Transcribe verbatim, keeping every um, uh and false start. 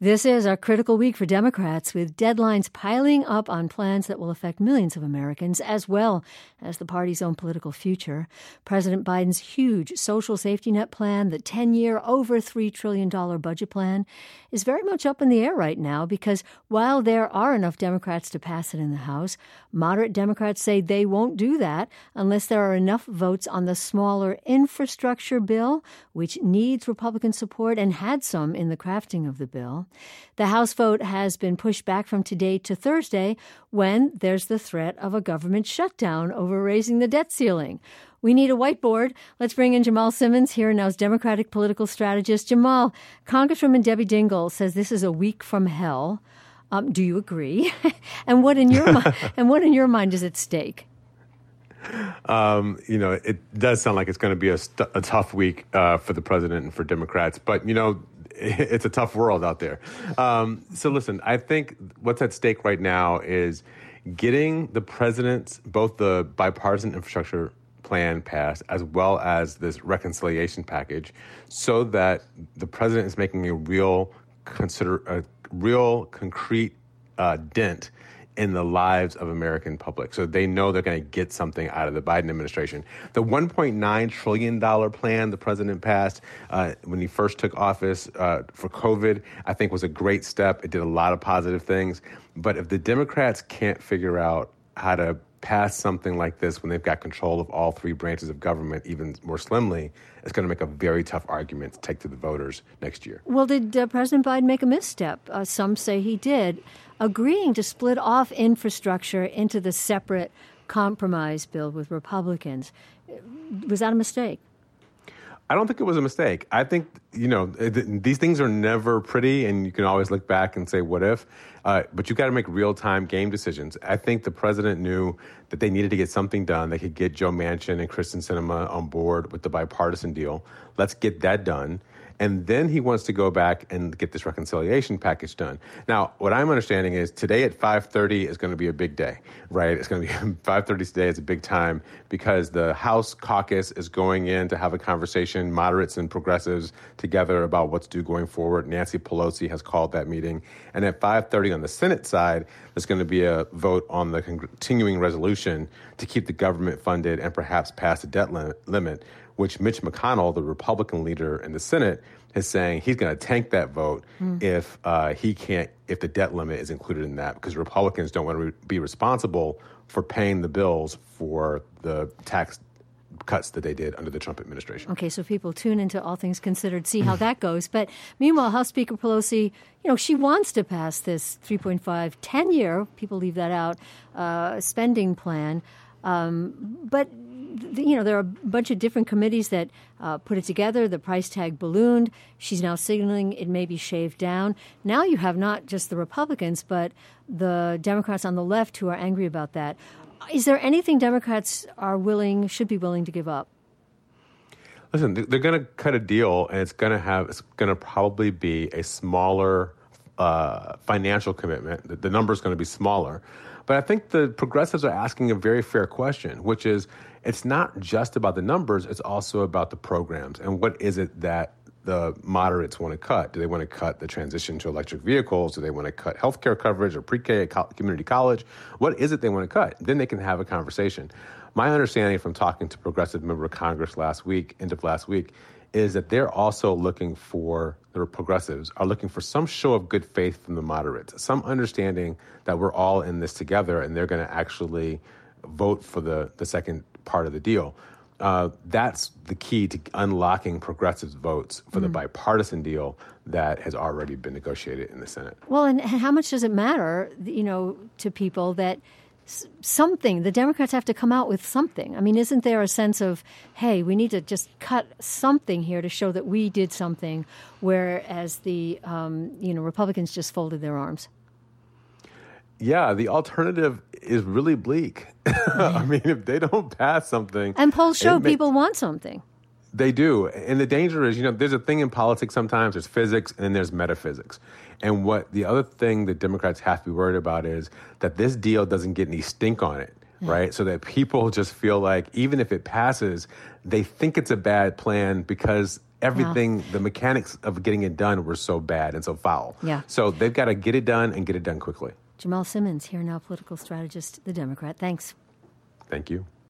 This is a critical week for Democrats, with deadlines piling up on plans that will affect millions of Americans, as well as the party's own political future. President Biden's huge social safety net plan, the ten-year, over three trillion dollars budget plan, is very much up in the air right now because while there are enough Democrats to pass it in the House, moderate Democrats say they won't do that unless there are enough votes on the smaller infrastructure bill, which needs Republican support and had some in the crafting of the bill. The House vote has been pushed back from today to Thursday when there's the threat of a government shutdown over raising the debt ceiling. We need a whiteboard. Let's bring in Jamal Simmons, here now's Democratic political strategist. Jamal, Congresswoman Debbie Dingell says this is a week from hell. Um, do you agree? and what in your mi- and what in your mind is at stake? Um, you know, it does sound like it's going to be a, st- a tough week uh, for the president and for Democrats. But, you know, it's a tough world out there. Um, so listen, I think what's at stake right now is getting the president's, both the bipartisan infrastructure plan passed as well as this reconciliation package so that the president is making a real consider a real concrete uh, dent in the lives of American public. So they know they're going to get something out of the Biden administration. The one point nine trillion dollars plan the president passed uh, when he first took office uh, for COVID, I think was a great step. It did a lot of positive things. But if the Democrats can't figure out how to pass something like this when they've got control of all three branches of government, even more slimly, it's going to make a very tough argument to take to the voters next year. Well, did uh, President Biden make a misstep? Uh, some say he did. Agreeing to split off infrastructure into the separate compromise bill with Republicans. Was that a mistake? I don't think it was a mistake. I think, you know, th- these things are never pretty, and you can always look back and say, what if? Uh, but you got to make real-time game decisions. I think the president knew that they needed to get something done. They could get Joe Manchin and Kristen Sinema on board with the bipartisan deal. Let's get that done. And then he wants to go back and get this reconciliation package done. Now, what I'm understanding is today at five thirty is going to be a big day, right? It's going to be five thirty today is a big time because the House caucus is going in to have a conversation, moderates and progressives together about what's due going forward. Nancy Pelosi has called that meeting. And at five thirty on the Senate side, there's going to be a vote on the continuing resolution to keep the government funded and perhaps pass the debt lim- limit, which Mitch McConnell, the Republican leader in the Senate, is saying he's going to tank that vote mm. if uh, he can't, if the debt limit is included in that, because Republicans don't want to re- be responsible for paying the bills for the tax cuts that they did under the Trump administration. Okay, so people tune into All Things Considered, see how that goes. But meanwhile, House Speaker Pelosi, you know, she wants to pass this three point five, ten-year, people leave that out, uh, spending plan. Um, but you know, there are a bunch of different committees that uh, put it together. The price tag ballooned. She's now signaling it may be shaved down. Now you have not just the Republicans, but the Democrats on the left who are angry about that. Is there anything Democrats are willing, should be willing to give up? Listen, they're going to cut a deal, and it's going to have, it's going to probably be a smaller uh, financial commitment. The, the number is going to be smaller. But I think the progressives are asking a very fair question, which is, it's not just about the numbers, it's also about the programs. And what is it that the moderates want to cut? Do they want to cut the transition to electric vehicles? Do they want to cut healthcare coverage or pre-K at community college? What is it they want to cut? Then they can have a conversation. My understanding from talking to progressive member of Congress last week, end of last week, is that they're also looking for, the progressives are looking for some show of good faith from the moderates, some understanding that we're all in this together and they're going to actually vote for the, the second part of the deal. Uh, that's the key to unlocking progressives' votes for mm. the bipartisan deal that has already been negotiated in the Senate. Well, and how much does it matter, you know, to people that something, the Democrats have to come out with something? I mean, isn't there a sense of, hey, we need to just cut something here to show that we did something, whereas the, um, you know, Republicans just folded their arms? Yeah, the alternative is really bleak. I mean, if they don't pass something... And polls show may, people want something. They do. And the danger is, you know, there's a thing in politics sometimes, there's physics and then there's metaphysics. And what the other thing that Democrats have to be worried about is that this deal doesn't get any stink on it, yeah. right? So that people just feel like even if it passes, they think it's a bad plan because everything, Yeah. the mechanics of getting it done were so bad and so foul. Yeah. So they've got to get it done and get it done quickly. Jamal Simmons, here now, political strategist, the Democrat. Thanks. Thank you.